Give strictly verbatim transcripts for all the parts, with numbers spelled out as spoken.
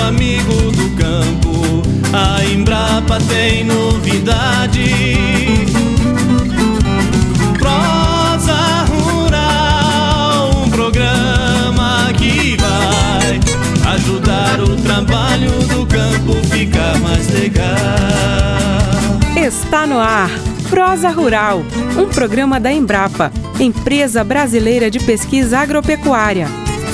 amigo do campo, a Embrapa tem novidade. Prosa Rural, um programa que vai ajudar o trabalho do campo ficar mais legal. Está no ar Prosa Rural, um programa da Embrapa, Empresa Brasileira de Pesquisa Agropecuária.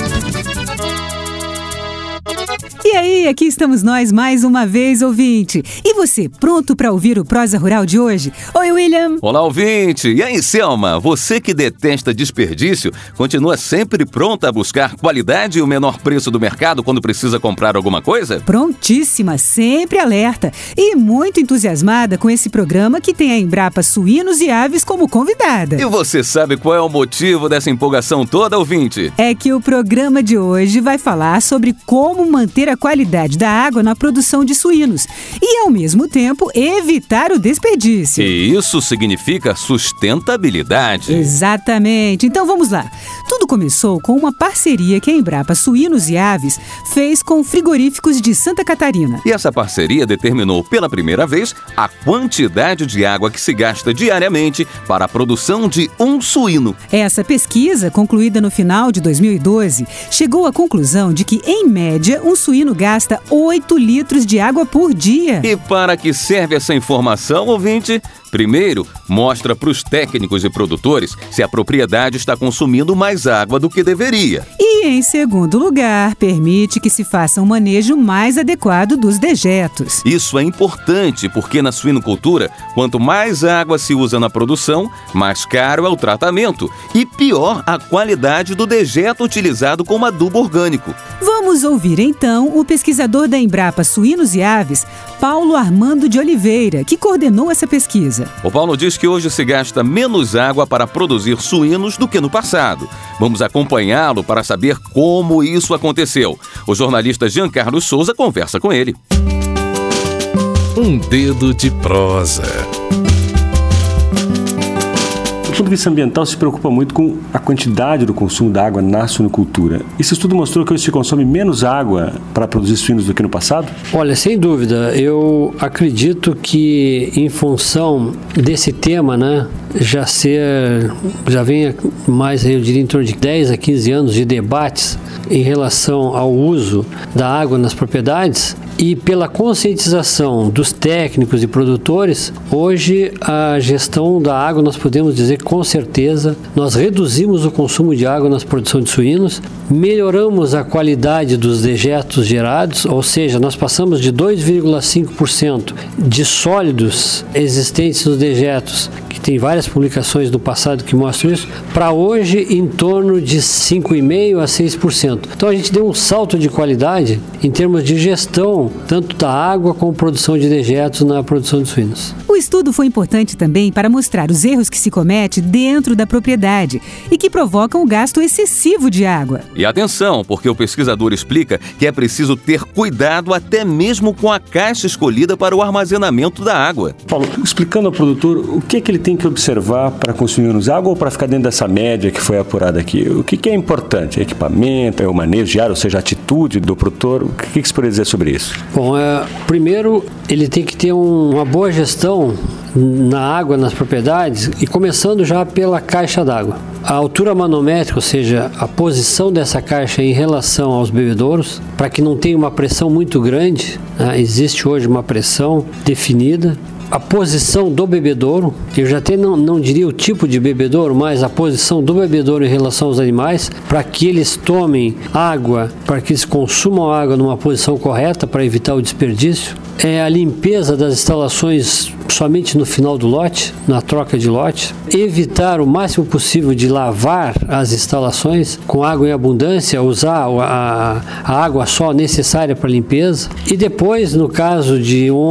E aí, aqui estamos nós mais uma vez, ouvinte. E você, pronto para ouvir o Prosa Rural de hoje? Oi, William. Olá, ouvinte. E aí, Selma? Você que detesta desperdício, continua sempre pronta a buscar qualidade e o menor preço do mercado quando precisa comprar alguma coisa? Prontíssima, sempre alerta. E muito entusiasmada com esse programa que tem a Embrapa Suínos e Aves como convidada. E você sabe qual é o motivo dessa empolgação toda, ouvinte? É que o programa de hoje vai falar sobre como manter a qualidade da água na produção de suínos e, ao mesmo tempo, evitar o desperdício. E isso significa sustentabilidade. Exatamente. Então vamos lá. Tudo começou com uma parceria que a Embrapa Suínos e Aves fez com frigoríficos de Santa Catarina. E essa parceria determinou pela primeira vez a quantidade de água que se gasta diariamente para a produção de um suíno. Essa pesquisa, concluída no final de dois mil e doze, chegou à conclusão de que, em média, um suíno gasta oito litros de água por dia. E para que serve essa informação, ouvinte? Primeiro, mostra para os técnicos e produtores se a propriedade está consumindo mais água do que deveria. E, em segundo lugar, permite que se faça um manejo mais adequado dos dejetos. Isso é importante porque na suinocultura, quanto mais água se usa na produção, mais caro é o tratamento e pior a qualidade do dejeto utilizado como adubo orgânico. Vamos ouvir então o pesquisador da Embrapa Suínos e Aves, Paulo Armando de Oliveira, que coordenou essa pesquisa. O Paulo diz que hoje se gasta menos água para produzir suínos do que no passado. Vamos acompanhá-lo para saber como isso aconteceu. O jornalista Giancarlo Souza conversa com ele. Um dedo de prosa. Do ponto de vista ambiental, se preocupa muito com a quantidade do consumo da água na suinocultura. Esse estudo mostrou que hoje se consome menos água para produzir suínos do que no passado? Olha, sem dúvida, eu acredito que em função desse tema, né, já ser, já vem mais, eu diria, em torno de dez a quinze anos de debates em relação ao uso da água nas propriedades, e pela conscientização dos técnicos e produtores, hoje a gestão da água, nós podemos dizer que com certeza nós reduzimos o consumo de água na produção de suínos, melhoramos a qualidade dos dejetos gerados, ou seja, nós passamos de dois vírgula cinco por cento de sólidos existentes nos dejetos, que tem várias publicações do passado que mostram isso, para hoje em torno de cinco vírgula cinco por cento a seis por cento. Então a gente deu um salto de qualidade em termos de gestão, tanto da água como produção de dejetos na produção de suínos. O estudo foi importante também para mostrar os erros que se comete dentro da propriedade e que provocam o gasto excessivo de água. E atenção, porque o pesquisador explica que é preciso ter cuidado até mesmo com a caixa escolhida para o armazenamento da água. Paulo, explicando ao produtor o que, é que ele tem que observar para consumir menos água ou para ficar dentro dessa média que foi apurada aqui? O que, que é importante? É equipamento, é o manejo diário, ou seja, a atitude do produtor? O que, que você pode dizer sobre isso? Bom, é, primeiro ele tem que ter um, uma boa gestão na água, nas propriedades, e começando já pela caixa d'água. A altura manométrica, ou seja, a posição dessa caixa em relação aos bebedouros, para que não tenha uma pressão muito grande, né? Existe hoje uma pressão definida. A posição do bebedouro, eu já até não, não diria o tipo de bebedouro, mas a posição do bebedouro em relação aos animais, para que eles tomem água, para que eles consumam água numa posição correta, para evitar o desperdício. É a limpeza das instalações somente no final do lote, na troca de lote. Evitar o máximo possível de lavar as instalações com água em abundância, usar a, a água só necessária para limpeza. E depois, no caso de um outro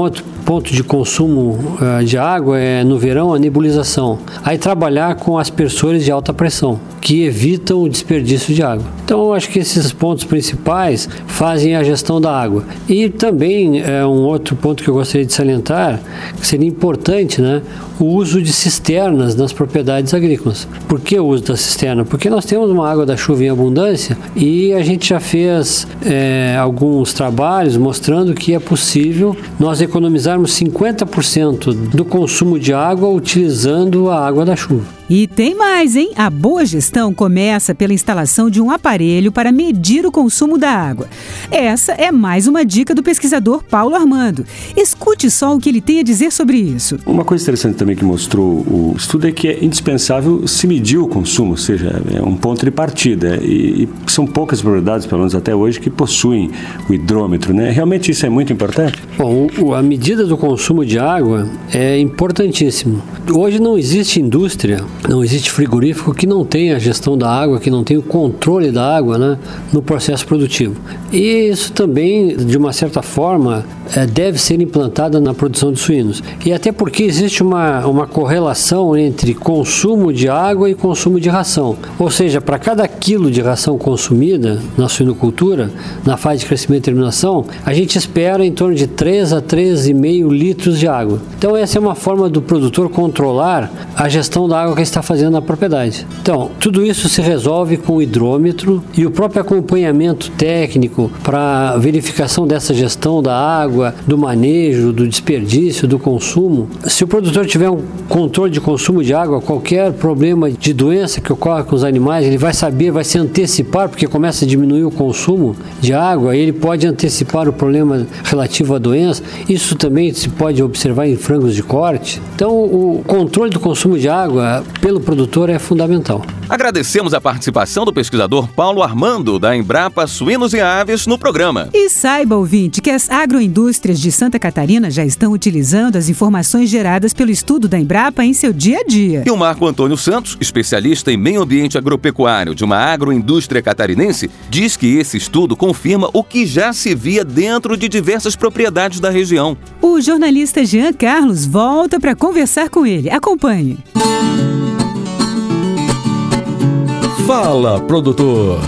ponto de consumo uh, de água é, no verão, a nebulização. Aí trabalhar com aspersores de alta pressão, que evitam o desperdício de água. Então, eu acho que esses pontos principais fazem a gestão da água. E também, é, um outro ponto que eu gostaria de salientar, que seria importante, né, o uso de cisternas nas propriedades agrícolas. Por que o uso da cisterna? Porque nós temos uma água da chuva em abundância e a gente já fez é, alguns trabalhos mostrando que é possível nós economizarmos cinquenta por cento do consumo de água utilizando a água da chuva. E tem mais, hein? A boa gestão começa pela instalação de um aparelho para medir o consumo da água. Essa é mais uma dica do pesquisador Paulo Armando. Escute só o que ele tem a dizer sobre isso. Uma coisa interessante também que mostrou o estudo é que é indispensável se medir o consumo, ou seja, é um ponto de partida. E, e são poucas propriedades, pelo menos até hoje, que possuem o hidrômetro, né? Realmente isso é muito importante? Bom, o, a medida do consumo de água é importantíssimo. Hoje não existe indústria, não existe frigorífico que não tenha a gestão da água, que não tenha o controle da água, né, no processo produtivo. E isso também, de uma certa forma, é, deve ser implantada na produção de suínos. E até porque existe uma, uma correlação entre consumo de água e consumo de ração. Ou seja, para cada quilo de ração consumida na suinocultura, na fase de crescimento e terminação, a gente espera em torno de três a três vírgula cinco litros de água. Então essa é uma forma do produtor controlar a gestão da água que está fazendo na propriedade. Então, tudo isso se resolve com o hidrômetro e o próprio acompanhamento técnico para verificação dessa gestão da água, do manejo, do desperdício, do consumo. Se o produtor tiver um controle de consumo de água, qualquer problema de doença que ocorre com os animais, ele vai saber, vai se antecipar, porque começa a diminuir o consumo de água, e ele pode antecipar o problema relativo à doença. Isso também se pode observar em frangos de corte. Então, o controle do consumo de água pelo produtor é fundamental. Agradecemos a participação do pesquisador Paulo Armando, da Embrapa Suínos e Aves, no programa. E saiba, ouvinte, que as agroindústrias de Santa Catarina já estão utilizando as informações geradas pelo estudo da Embrapa em seu dia a dia. E o Marco Antônio Santos, especialista em meio ambiente agropecuário de uma agroindústria catarinense, diz que esse estudo confirma o que já se via dentro de diversas propriedades da região. O jornalista Jean Carlos volta para conversar com ele. Acompanhe. Fala, produtor!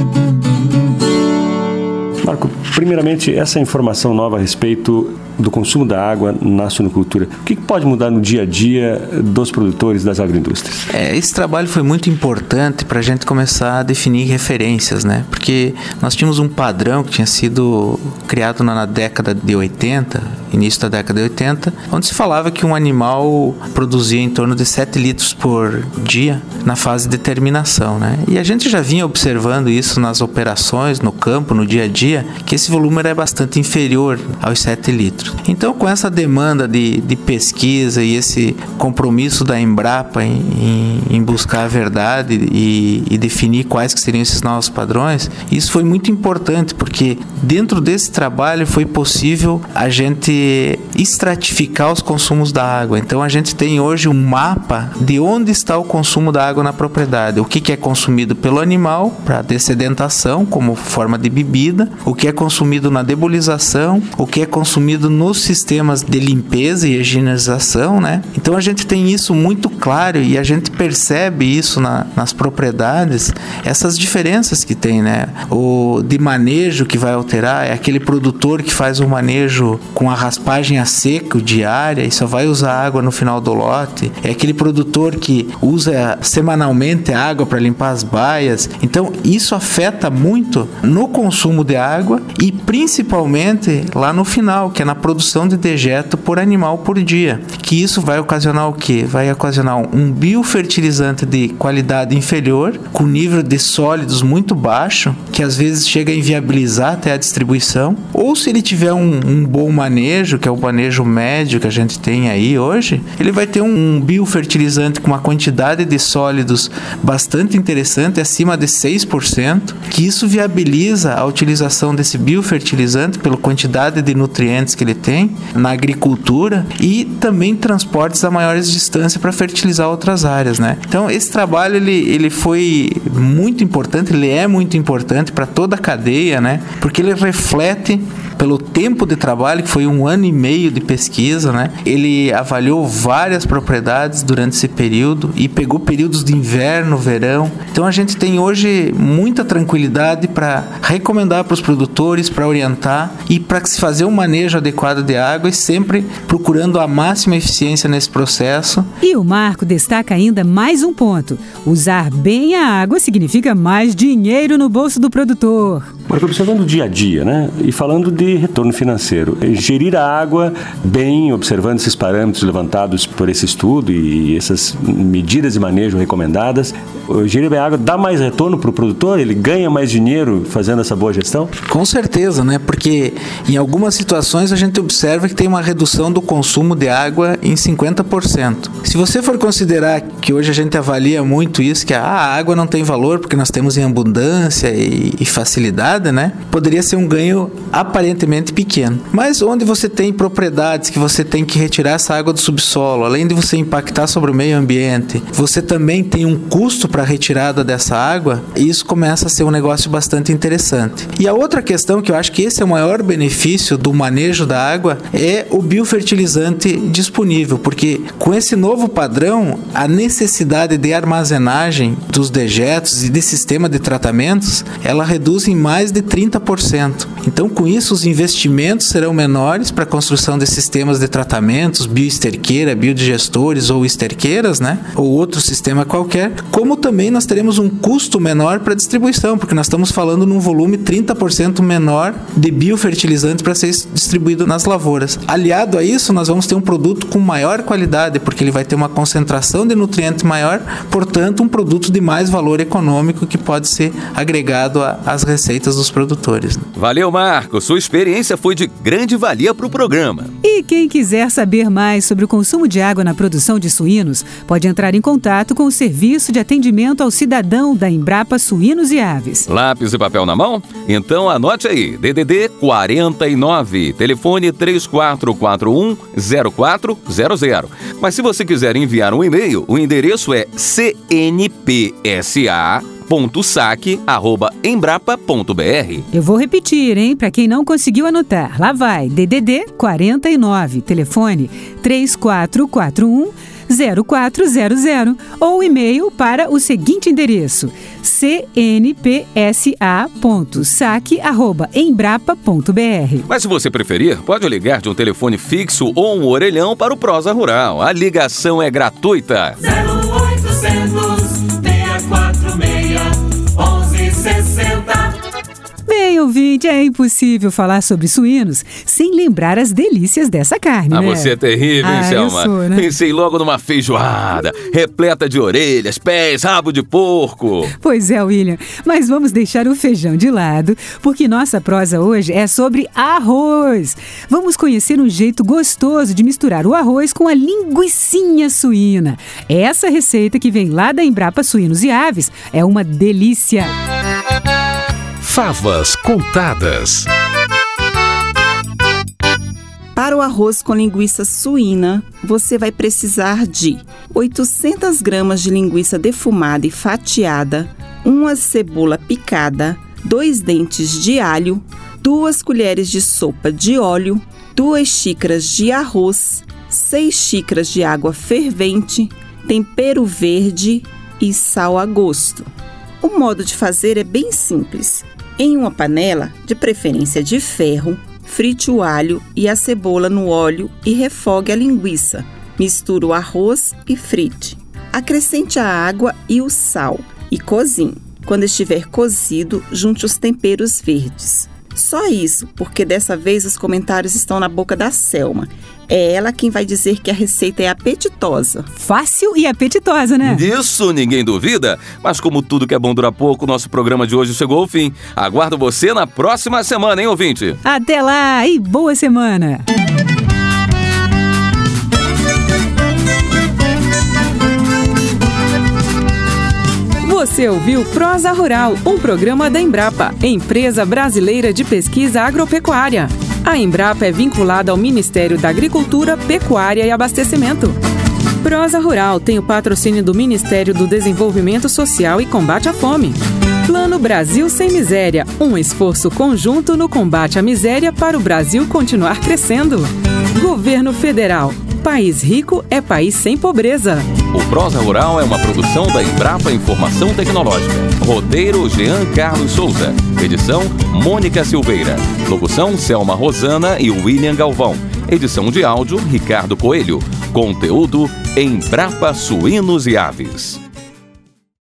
Marco, primeiramente, essa informação nova a respeito do consumo da água na suinocultura, o que pode mudar no dia a dia dos produtores das agroindústrias? É, esse trabalho foi muito importante para a gente começar a definir referências, né? Porque nós tínhamos um padrão que tinha sido criado na década de oitenta, início da década de oitenta, onde se falava que um animal produzia em torno de sete litros por dia na fase de terminação, né? E a gente já vinha observando isso nas operações, no campo, no dia a dia, que esse volume era bastante inferior aos sete litros. Então, com essa demanda de, de pesquisa e esse compromisso da Embrapa em, em, em buscar a verdade e, e definir quais que seriam esses novos padrões, isso foi muito importante, porque dentro desse trabalho foi possível a gente estratificar os consumos da água. Então, a gente tem hoje um mapa de onde está o consumo da água na propriedade, o que, que é consumido pelo animal para dessedentação, como forma de bebida, o que é consumido na debulização, o que é consumido nos sistemas de limpeza e higienização, né? Então a gente tem isso muito claro e a gente percebe isso na, nas propriedades, essas diferenças que tem, né? O de manejo que vai alterar é aquele produtor que faz o manejo com a raspagem a seco diária e só vai usar água no final do lote, é aquele produtor que usa semanalmente a água para limpar as baias. Então isso afeta muito no consumo de água e principalmente lá no final, que é na produção de dejeto por animal por dia. Que isso vai ocasionar o quê? Vai ocasionar um biofertilizante de qualidade inferior, com nível de sólidos muito baixo, que às vezes chega a inviabilizar até a distribuição. Ou se ele tiver um, um bom manejo, que é o manejo médio que a gente tem aí hoje, ele vai ter um biofertilizante com uma quantidade de sólidos bastante interessante, acima de seis por cento, que isso viabiliza a utilização desse biofertilizante pela quantidade de nutrientes que ele tem na agricultura e também transportes a maiores distâncias para fertilizar outras áreas, né? Então esse trabalho ele, ele foi muito importante, ele é muito importante para toda a cadeia, né? Porque ele reflete pelo tempo de trabalho, que foi um ano e meio de pesquisa, né? Ele avaliou várias propriedades durante esse período e pegou períodos de inverno, verão. Então a gente tem hoje muita tranquilidade para recomendar para os produtores, para orientar e para se fazer um manejo adequado de água e sempre procurando a máxima eficiência nesse processo. E o Marco destaca ainda mais um ponto: usar bem a água significa mais dinheiro no bolso do produtor. Mas observando o dia a dia, né? E falando de retorno financeiro, gerir a água bem, observando esses parâmetros levantados por esse estudo e essas medidas de manejo recomendadas, gerir a água dá mais retorno para o produtor? Ele ganha mais dinheiro fazendo essa boa gestão? Com certeza, né? Porque em algumas situações a gente observa que tem uma redução do consumo de água em cinquenta por cento. Se você for considerar que hoje a gente avalia muito isso, que a água não tem valor porque nós temos em abundância e, e facilidade, né? Poderia ser um ganho aparentemente pequeno. Mas onde você tem propriedades que você tem que retirar essa água do subsolo, além de você impactar sobre o meio ambiente, você também tem um custo para a retirada dessa água, e isso começa a ser um negócio bastante interessante. E a outra questão, que eu acho que esse é o maior benefício do manejo da água, é o biofertilizante disponível, porque com esse novo padrão, a necessidade de armazenagem dos dejetos e de sistema de tratamentos, ela reduz em mais de trinta por cento. Então, com isso, os investimentos serão menores para a construção de sistemas de tratamentos, bioesterqueira, biodigestores ou esterqueiras, né? Ou outro sistema qualquer, como também nós teremos um custo menor para a distribuição, porque nós estamos falando num volume trinta por cento menor de biofertilizante para ser distribuído nas lavouras. Aliado a isso, nós vamos ter um produto com maior qualidade, porque ele vai ter uma concentração de nutrientes maior, portanto, um produto de mais valor econômico que pode ser agregado às receitas dos produtores. Valeu, Marco. Sua experiência foi de grande valia para o programa. E quem quiser saber mais sobre o consumo de água na produção de suínos, pode entrar em contato com o Serviço de Atendimento ao Cidadão da Embrapa Suínos e Aves. Lápis e papel na mão? Então anote aí, D D D quarenta e nove, telefone três quatro quatro um zero quatro zero zero. Mas se você quiser enviar um e-mail, o endereço é c n p s a ponto saque arroba embrapa ponto b r. Eu vou repetir, hein? Para quem não conseguiu anotar, lá vai, D D D quarenta e nove, telefone três quatro quatro um zero quatro zero zero, ou e-mail para o seguinte endereço: c n p s a ponto saque arroba embrapa ponto b r. Mas se você preferir, pode ligar de um telefone fixo ou um orelhão para o Prosa Rural. A ligação é gratuita. zero oitocentos, seis quatro seis, onze sessenta. Bem, ouvinte, é impossível falar sobre suínos sem lembrar as delícias dessa carne, ah, né? Você é terrível, hein, ah, Selma? Eu sou, né? Pensei logo numa feijoada, repleta de orelhas, pés, rabo de porco. Pois é, William, mas vamos deixar o feijão de lado, porque nossa prosa hoje é sobre arroz. Vamos conhecer um jeito gostoso de misturar o arroz com a linguicinha suína. Essa receita, que vem lá da Embrapa Suínos e Aves, é uma delícia. Favas contadas. Para o arroz com linguiça suína, você vai precisar de oitocentas gramas de linguiça defumada e fatiada, uma cebola picada, dois dentes de alho, duas colheres de sopa de óleo, duas xícaras de arroz, seis xícaras de água fervente, tempero verde e sal a gosto. O modo de fazer é bem simples. Em uma panela, de preferência de ferro, frite o alho e a cebola no óleo e refogue a linguiça. Misture o arroz e frite. Acrescente a água e o sal e cozinhe. Quando estiver cozido, junte os temperos verdes. Só isso, porque dessa vez os comentários estão na boca da Selma. É ela quem vai dizer que a receita é apetitosa. Fácil e apetitosa, né? Disso ninguém duvida. Mas como tudo que é bom dura pouco, nosso programa de hoje chegou ao fim. Aguardo você na próxima semana, hein, ouvinte? Até lá e boa semana! Você ouviu Prosa Rural, um programa da Embrapa, Empresa Brasileira de Pesquisa Agropecuária. A Embrapa é vinculada ao Ministério da Agricultura, Pecuária e Abastecimento. Prosa Rural tem o patrocínio do Ministério do Desenvolvimento Social e Combate à Fome. Plano Brasil Sem Miséria, um esforço conjunto no combate à miséria para o Brasil continuar crescendo. Governo Federal. País rico é país sem pobreza. O Prosa Rural é uma produção da Embrapa Informação Tecnológica. Roteiro Jean Carlos Souza. Edição Mônica Silveira. Locução Selma Rosana e William Galvão. Edição de áudio Ricardo Coelho. Conteúdo Embrapa Suínos e Aves.